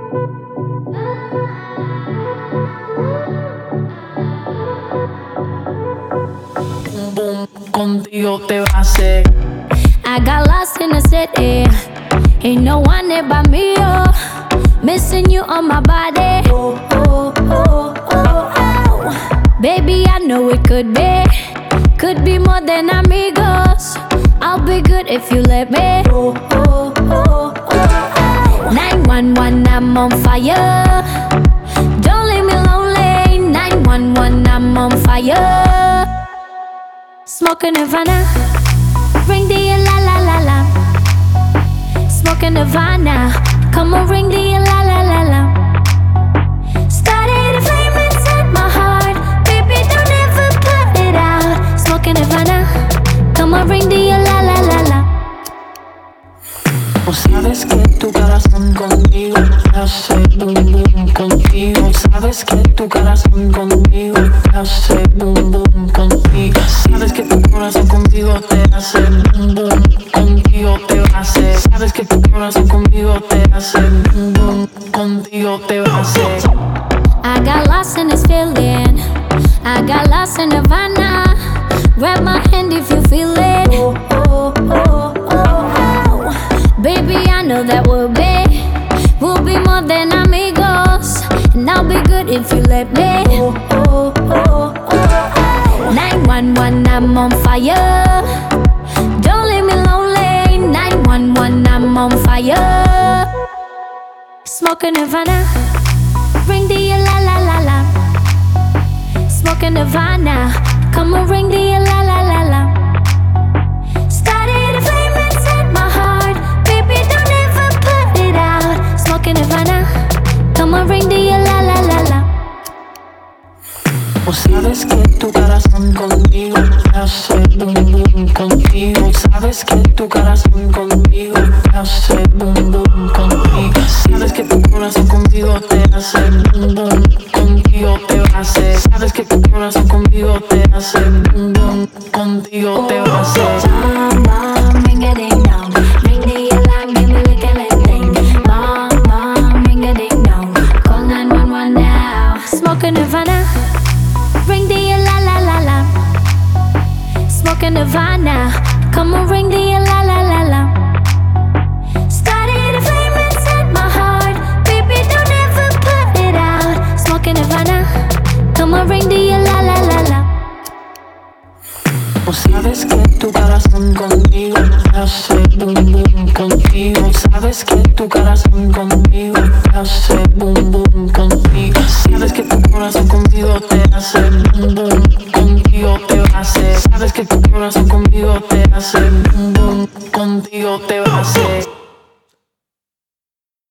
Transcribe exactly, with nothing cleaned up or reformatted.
Boom, boom, contigo te va a hacer. I got lost in the city. Ain't no one there but me, oh. Missing you on my body. Oh, oh, oh, oh, oh. Baby, I know it could be. Could be more than amigos. I'll be good if you let me. Oh, oh, oh, oh, oh. nine one one, I'm on fire. Don't leave me lonely. nine one one, I'm on fire. Smoking Havana. Ring the la la la la. Smoking Havana. Come on, ring the la la la la. Started a flame inside my heart. Baby, don't ever put it out. Smoking Havana. Come on, ring the la la la la. Sabes que tu corazón conmigo hace boom boom contigo. Sabes que tu corazón conmigo hace boom boom contigo. Sabes que tu corazón contigo te hace boom boom contigo te va a hacer. Sabes que tu corazón conmigo te hace boom boom contigo te va a hacer. I got lost in this feeling. I got lost in Havana. Grab my hand if you feel it. Oh, oh, oh, oh, oh. Baby, I know that we'll be, we'll be more than amigos. And I'll be good if you let me. Oh, oh, oh, oh, oh. nine one one, I'm on fire. Don't leave me lonely. nine one one, I'm on fire. Smoking Havana. Ring the la la la la. Smoking Havana. Come on, ring the la la la la. Started a flame inside my heart. Baby, don't ever put it out. Smoking Havana. Come on, ring the la la la la. Sabes que tu corazón conmigo hace boom boom contigo. Sabes que tu corazón conmigo hace boom boom contigo. Sabes que tu corazón contigo te hace boom boom contigo te va a hacer. Sabes que tu corazón conmigo te hace boom boom contigo te va a hacer. Mom, mom, ring a ding dong. Ring the alarm, give me like a little thing. Mom, mom, ring a ding dong. Call nine one one now. Smoking Havana. Ring the la la la la. Smoking Havana. Come on, ring the la la la la. Started a flame inside my heart. Baby, don't ever put it out. Smoking Havana. Come on, ring the la la la la. Sabes que tu corazón conmigo hace boom boom contigo. Sabes que tu corazón conmigo hace boom boom contigo. Sabes que tu corazón conmigo te hace boom boom contigo te va a hacer. Sabes que tu corazón conmigo te hace boom boom